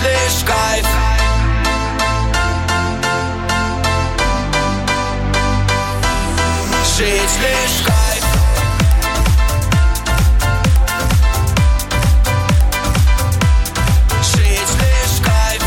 лишь кайф. Жить лишь кайф. Жить лишь кайф.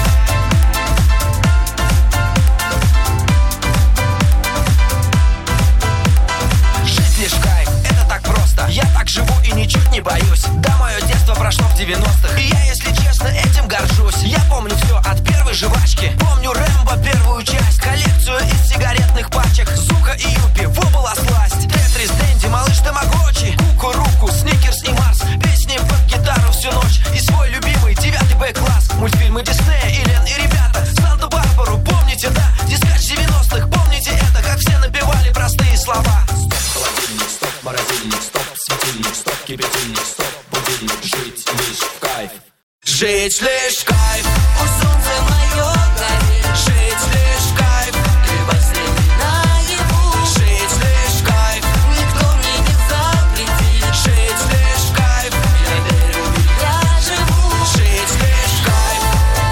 Жить лишь кайф, это так просто. Я так живу и ничуть не боюсь. Да, мое детство прошло в 90-х, и я, если честно, этим горжусь. Я помню все от первой жвачки. Помню Рэмбо первую часть, коллекцию из сигаретных пачек, Зука и Юпи, во была сласть. Тетрис, Дэнди, малыш Тамагочи, Кукуруку, Сникерс и Марс. Песни под гитару всю ночь и свой любимый 9 Б-класс. Мультфильмы Диснея, Элен и ребята, Санту-Барбару, помните, да? Дискач 90-х, помните это, как все напевали простые слова. Стоп, холодильник, стоп, морозильник, стоп, светильник, стоп, кипятильник, стоп, будильник. Жить лишь в кайф. Жить лишь кайф. У солнца мое горе. Жить лишь кайф. Ты последний наяву. Жить лишь кайф. Никто мне не запретит. Жить лишь кайф. Я верю, я живу. Жить лишь кайф.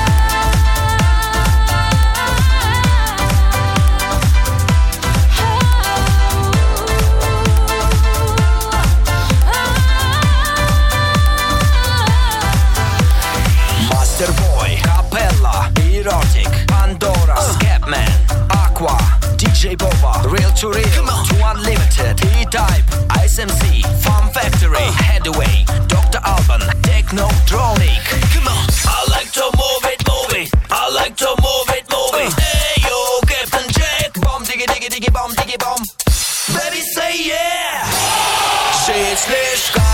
Мастербой, Капелла, Эротик, Пандора, Скепмен, Aqua, DJ Boba, Real to Real, to Unlimited, E-Type, ISMC, Fun Factory, Headway, Dr. Alban, Technotronic. I like to move it, I like to move it. Hey yo, Captain Jack, bomb diggy diggy diggy bomb diggy bomb. Baby say yeah. Жить лишь